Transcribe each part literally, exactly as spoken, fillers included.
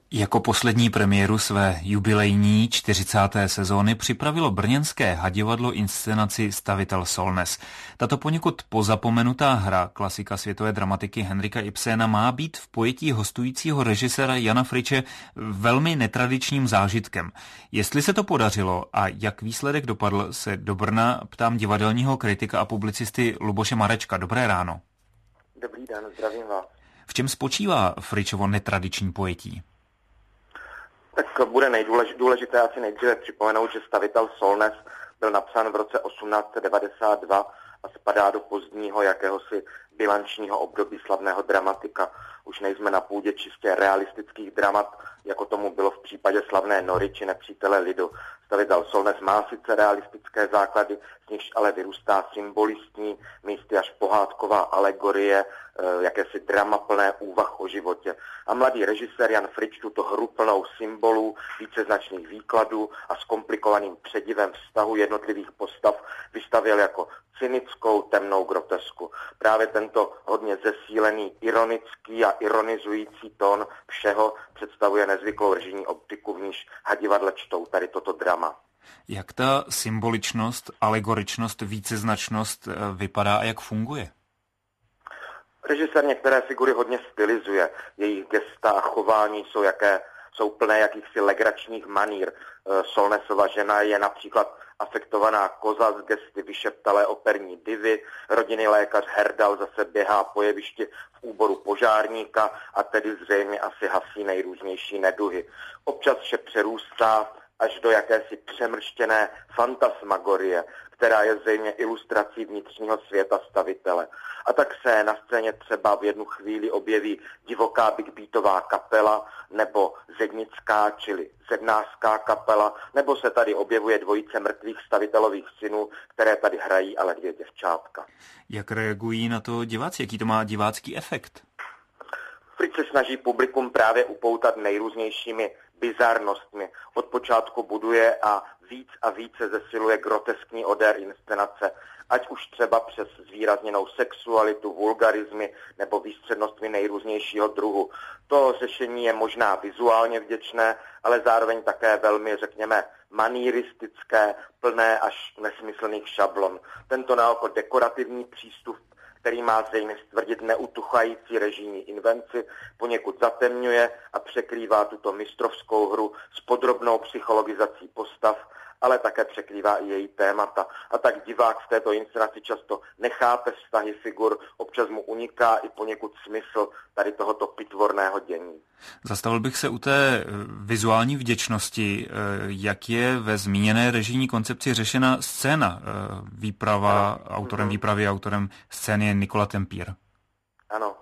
Jako poslední premiéru své jubilejní čtyřicáté sezóny připravilo brněnské hadivadlo inscenaci Stavitel Solness. Tato poněkud pozapomenutá hra klasika světové dramatiky Henrika Ibsena má být v pojetí hostujícího režiséra Jana Friče velmi netradičním zážitkem. Jestli se to podařilo a jak výsledek dopadl, se do Brna ptám divadelního kritika a publicisty Luboše Marečka. Dobré ráno. Dobrý den, zdravím vás. V čem spočívá Fričovo netradiční pojetí? Tak bude nejdůležité asi nejdříve připomenout, že Stavitel Solness byl napsán v roce osmnáct set devadesát dva a spadá do pozdního jakéhosi bilančního období slavného dramatika. Už nejsme na půdě čistě realistických dramat, jako tomu bylo v případě slavné Nory či Nepřítele lidu. Stavitel Solness má sice realistické základy, z nichž ale vyrůstá symbolistní, místy až pohádková alegorie, jakési drama plné úvah o životě. A mladý režisér Jan Frič tuto hru plnou symbolů, víceznačných výkladů a s komplikovaným předivem vztahu jednotlivých postav vystavěl jako cynickou temnou grotesku. Právě tento hodně zesílený, ironický a ironizující tón všeho představuje nezvyklou režijní optiku, v níž hadivadle čtou tady toto drama. Jak ta symboličnost, alegoričnost, víceznačnost vypadá a jak funguje? Režisér některé figury hodně stylizuje. Jejich gesta a chování jsou, jaké, jsou plné jakýchsi legračních manír. Solnessova žena je například afektovaná koza z gesty vyšeptalé operní divy, rodinný lékař Herdal zase běhá po jevišti v úboru požárníka a tedy zřejmě asi hasí nejrůznější neduhy. Občas vše přerůstá až do jakési přemrštěné fantasmagorie, která je zřejmě ilustrací vnitřního světa stavitele. A tak se na scéně třeba v jednu chvíli objeví divoká bigbeatová kapela, nebo zednická, čili zednářská kapela, nebo se tady objevuje dvojice mrtvých stavitelových synů, které tady hrají ale dvě děvčátka. Jak reagují na to diváci? Jaký to má divácký efekt? Frič se snaží publikum právě upoutat nejrůznějšími bizarnostmi. Od počátku buduje a víc a více zesiluje groteskní odér inscenace, ať už třeba přes zvýrazněnou sexualitu, vulgarizmy nebo výstřednostmi nejrůznějšího druhu. To řešení je možná vizuálně vděčné, ale zároveň také velmi, řekněme, manýristické, plné až nesmyslných šablon. Tento naoko dekorativní přístup, který má zřejmě stvrdit neutuchající režijní invenci, poněkud zatemňuje a překrývá tuto mistrovskou hru s podrobnou psychologizací postav, ale také překrývá i její témata. A tak divák v této inscenaci často nechápe vztahy figur, občas mu uniká i poněkud smysl tady tohoto pitvorného dění. Zastavil bych se u té vizuální vděčnosti. Jak je ve zmíněné režijní koncepci řešena scéna? Výprava, ano. Autorem výpravy, autorem scény je Nikola Tempír. Ano.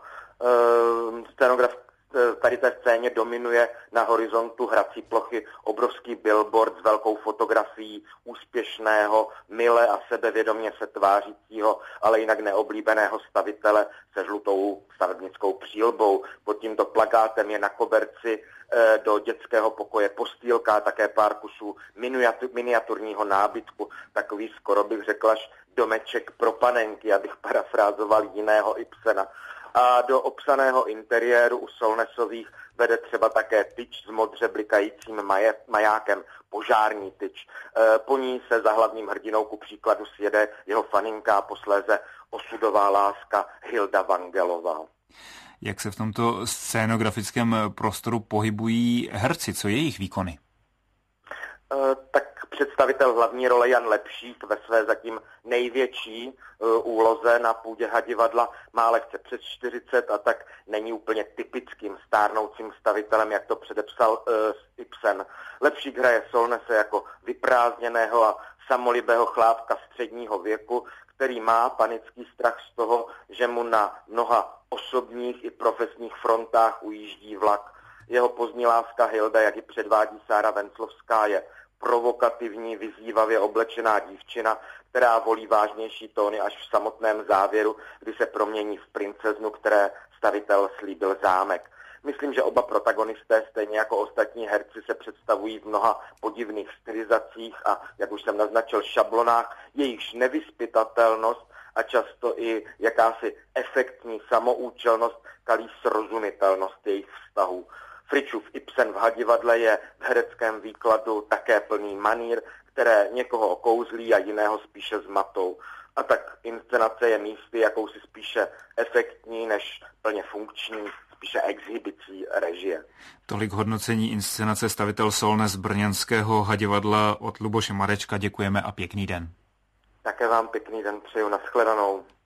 E, scénograf tady té scéně dominuje na horizontu hrací plochy obrovský billboard s velkou fotografií úspěšného, mile a sebevědomě se tvářícího, ale jinak neoblíbeného stavitele se žlutou stavebnickou přílbou. Pod tímto plakátem je na koberci e, do dětského pokoje postýlka, také pár kusů miniaturního nábytku, takový skoro bych řekl až domeček pro panenky, abych parafrázoval jiného Ibsena. A do obsaného interiéru u Solnessových vede třeba také tyč s modře blikajícím maje, majákem, požární tyč. E, po ní se za hlavním hrdinou ku příkladu sjede jeho faninka a posléze osudová láska Hilda Vangelová. Jak se v tomto scénografickém prostoru pohybují herci, co je jejich výkony? E, tak představitel hlavní role Jan Lepšík ve své zatím největší uh, úloze na půdě hadivadla má lehce přes čtyřicet a tak není úplně typickým stárnoucím stavitelem, jak to předepsal uh, Ibsen. Lepšík hraje Solnesse jako vyprázdněného a samolibého chlápka středního věku, který má panický strach z toho, že mu na mnoha osobních i profesních frontách ujíždí vlak. Jeho pozdní láska Hilda, jak ji předvádí Sára Venclovská, je provokativní, vyzývavě oblečená dívčina, která volí vážnější tóny až v samotném závěru, kdy se promění v princeznu, které stavitel slíbil zámek. Myslím, že oba protagonisté, stejně jako ostatní herci, se představují v mnoha podivných stylizacích a, jak už jsem naznačil, šablonách, jejichž nevyzpytatelnost a často i jakási efektní samoučelnost kalí srozumitelnost jejich vztahů. Fričův Ibsen v Hadivadle je v hereckém výkladu také plný manír, které někoho okouzlí a jiného spíše zmatou. A tak inscenace je místy jakousi spíše efektní než plně funkční, spíše exhibicí režie. Tolik hodnocení inscenace Stavitel Solnes brněnského Hadivadla od Luboše Marečka. Děkujeme a pěkný den. Také vám pěkný den přeju, nashledanou.